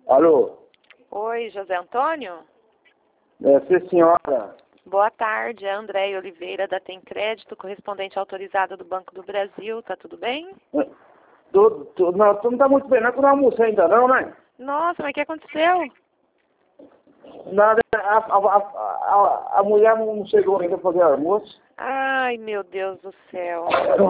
Alô? Oi, José Antônio? Sim, senhora. Boa tarde, é Andréia Oliveira da Tem Crédito, correspondente autorizada do Banco do Brasil, tá tudo bem? Não, tu não tá muito bem, não, que eu não almocei ainda não, né? Nossa, mas o que aconteceu? Nada, a mulher não chegou ainda pra fazer almoço. Ai, meu Deus do céu.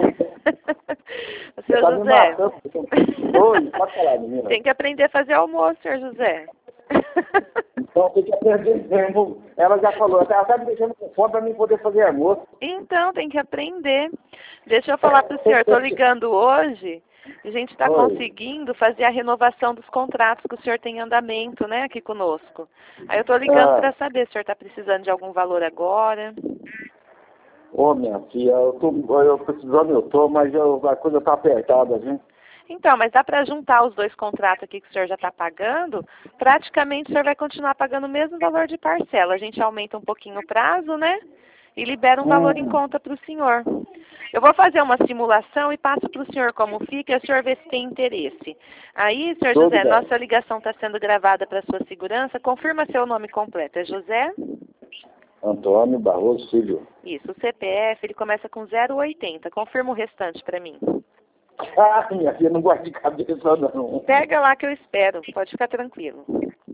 Você Seu tá me José, matando. Oi, pode falar, menina. tem que aprender a fazer almoço, senhor José. Então tem que aprender mesmo. Ela já falou, ela tá me deixando com fome pra mim poder fazer almoço. Então, tem que aprender. Deixa eu falar para o senhor, estou ligando hoje, a gente está Oi. conseguindo fazer a renovação dos contratos que o senhor tem em andamento, né, aqui conosco. Aí eu estou ligando para saber se o senhor está precisando de algum valor agora. Ô, minha filha, eu precisando, mas a coisa tá apertada, gente. Então, mas dá para juntar os dois contratos aqui que o senhor já está pagando, praticamente o senhor vai continuar pagando o mesmo valor de parcela. A gente aumenta um pouquinho o prazo, né? E libera um valor em conta para o senhor. Eu vou fazer uma simulação e passo para o senhor como fica e o senhor vê se tem interesse. Aí, senhor Tudo José, bem. nossa ligação está sendo gravada para sua segurança. Confirma seu nome completo. É José? Antônio Barroso Filho. Isso. O CPF, ele começa com 080. Confirma o restante para mim. Ah, minha filha, não gosta de cabeça, não. Pega lá que eu espero. Pode ficar tranquilo.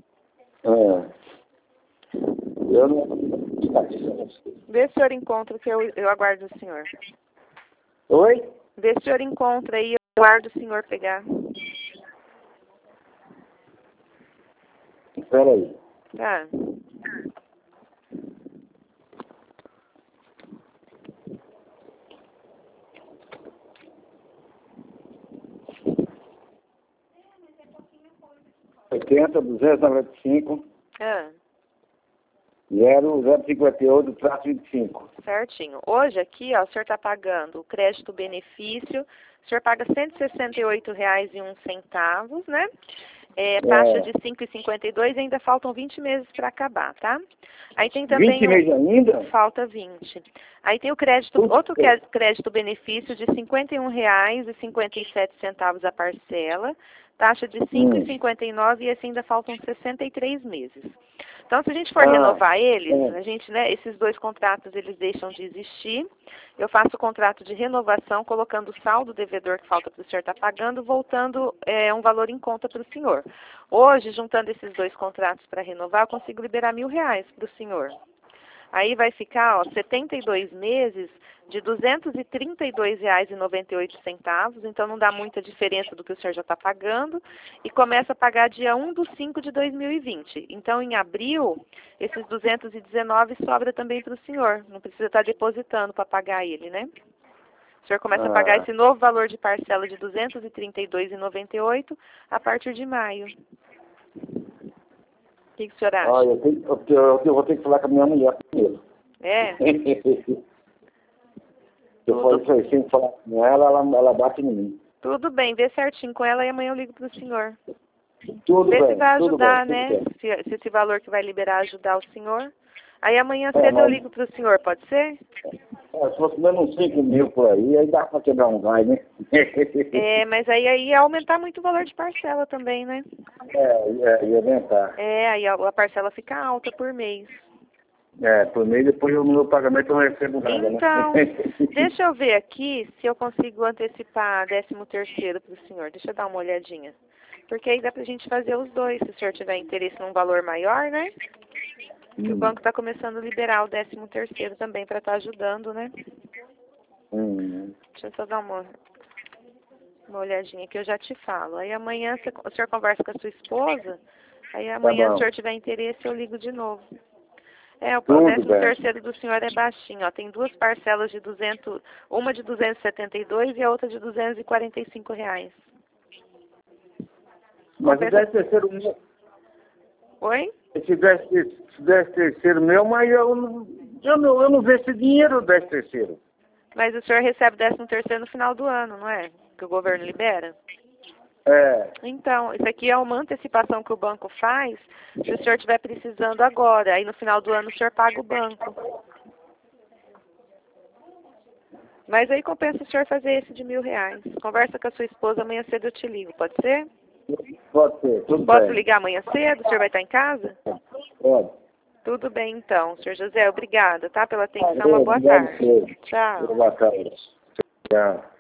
Eu não. Vê se o senhor encontra que eu aguardo o senhor. Oi? Vê se o senhor encontra aí, eu aguardo o senhor pegar. Espera aí. Tá. Oitenta, 295, Ah, 0058, traço 25. certinho. Hoje aqui, ó, o senhor está pagando o crédito-benefício, o senhor paga R$ 168,01, né? Taxa de 5,52 e ainda faltam 20 meses para acabar, tá? Aí tem também 20 meses ainda? falta 20. Aí tem o crédito, outro crédito-benefício de R$ 51,57 a parcela, taxa de 5,59 e esse ainda faltam 63 meses. Então, se a gente for renovar eles, a gente, né, esses dois contratos, eles deixam de existir. Eu faço o contrato de renovação, colocando o saldo devedor que falta para o senhor estar pagando, voltando um valor em conta para o senhor. Hoje, juntando esses dois contratos para renovar, eu consigo liberar R$ 1.000 para o senhor. Aí vai ficar, ó, 72 meses de R$ 232,98, então não dá muita diferença do que o senhor já está pagando, e começa a pagar dia 1/5 de 2020. Então, em abril, esses 219 sobra também para o senhor, não precisa estar depositando para pagar ele, né? O senhor começa a pagar esse novo valor de parcela de R$ 232,98 a partir de maio. O que o senhor acha? Ah, eu vou ter que falar com a minha mulher primeiro. É? Eu falei isso aí, sem falar com ela bate em mim. Tudo bem, vê certinho com ela e amanhã eu ligo para o senhor. Tudo Vê bem, se vai tudo ajudar, bem, né? tudo bem. Se esse valor que vai liberar ajudar o senhor. Aí amanhã cedo eu ligo para o senhor, pode ser? Se fosse menos uns 5 mil por aí dá para quebrar um gás, né? Mas aí ia aumentar muito o valor de parcela também, né? Ia aumentar. Aí a parcela fica alta por mês. Por mês depois no meu pagamento eu não recebo nada, Então, né? deixa eu ver aqui se eu consigo antecipar 13º para o senhor. Deixa eu dar uma olhadinha. Porque aí dá pra gente fazer os dois, se o senhor tiver interesse num valor maior, né? Que o banco está começando a liberar o 13º também para estar ajudando, né? Deixa eu só dar uma olhadinha que eu já te falo. Aí amanhã o senhor conversa com a sua esposa, aí amanhã se o senhor tiver interesse eu ligo de novo. O 13º do senhor é baixinho, ó. Tem duas parcelas de 200, uma de 272 e a outra de R$ 245. Mas o 13º meu... Oi? Esse 13º meu, mas eu não vejo esse dinheiro, 13º. Mas o senhor recebe 13º no final do ano, não é? Que o governo libera? Então, isso aqui é uma antecipação que o banco faz se o senhor estiver precisando agora. Aí no final do ano o senhor paga o banco. Mas aí compensa o senhor fazer esse de R$ 1.000. Conversa com a sua esposa, amanhã cedo eu te ligo, pode ser? Pode ser, tudo Posso bem. ligar amanhã cedo? O senhor vai estar em casa? Pode. Tudo bem, então. Senhor José, obrigada, tá? Pela atenção. Uma boa Obrigado, tarde. senhor. Tchau. Boa tarde. Tchau.